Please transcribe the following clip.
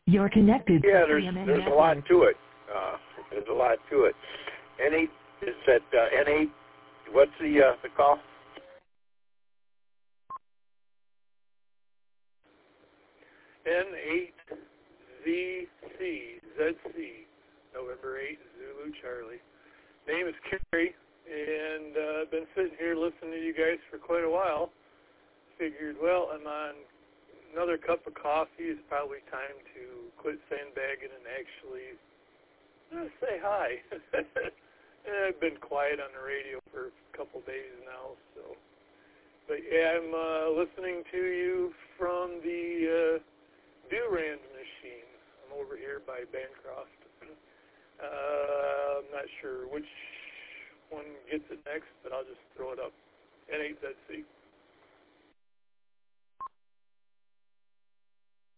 You're connected. Yeah, there's a lot to it. There's a lot to it. N8 is at N8. What's the call? N8ZC, November 8, Zulu Charlie. Name is Kerry, and I've been sitting here listening to you guys for quite a while. Figured, well, I'm on another cup of coffee. It's probably time to quit sandbagging and actually say hi. I've been quiet on the radio for a couple days now, so. But yeah, I'm listening to you from the Durand machine. I'm over here by Bancroft. I'm not sure which one gets it next, but I'll just throw it up. N8ZC.